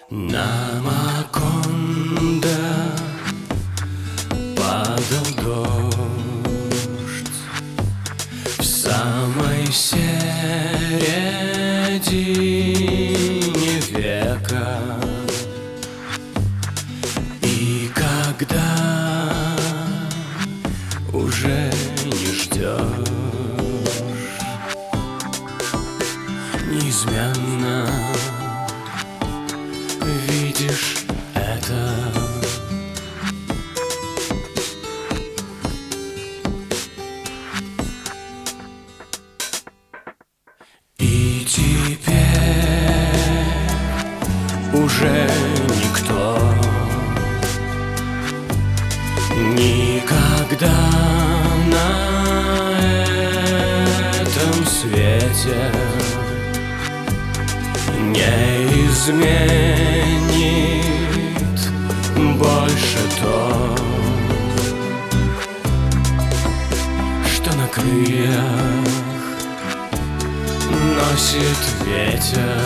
Намаконда падал дождь в самой середине века. И когда уже не ждешь, неизменно видишь это. И теперь уже никто никогда на этом свете не изменит больше то, что на крыльях носит ветер.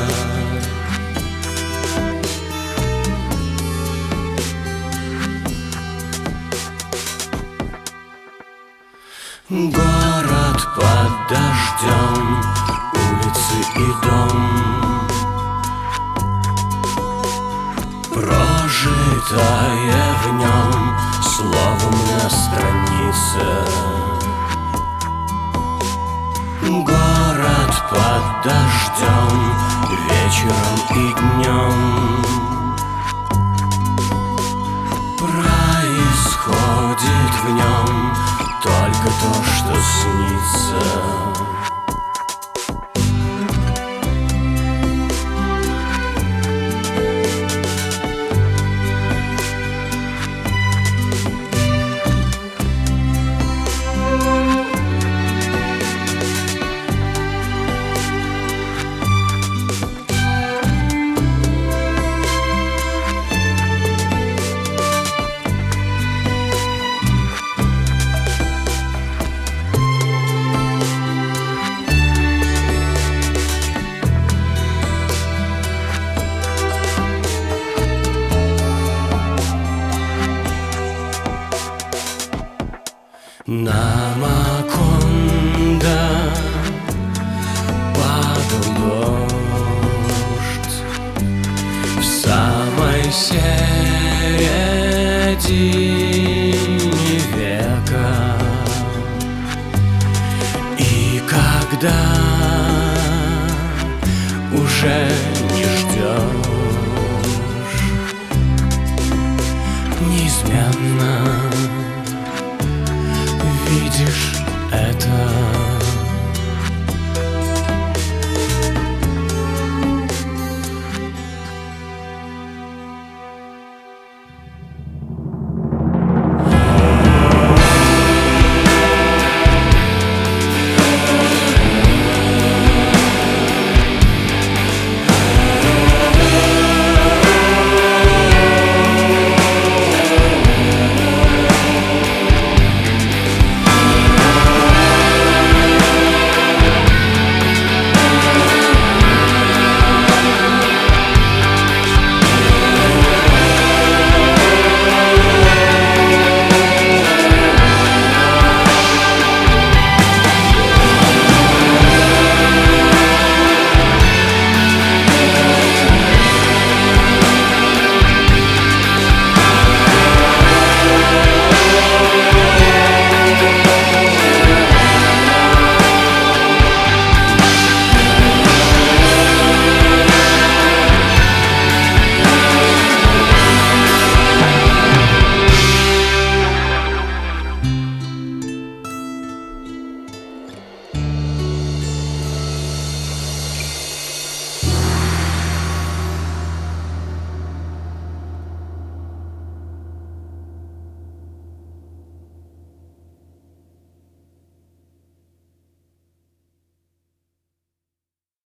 Город под дождем, улицы и дом, прожитое в нем словом на странице. Город под дождем, вечером и днем происходит в нем только то, что снится. Намаконда падал дождь в самой середине века. И когда уже не ждешь, неизменно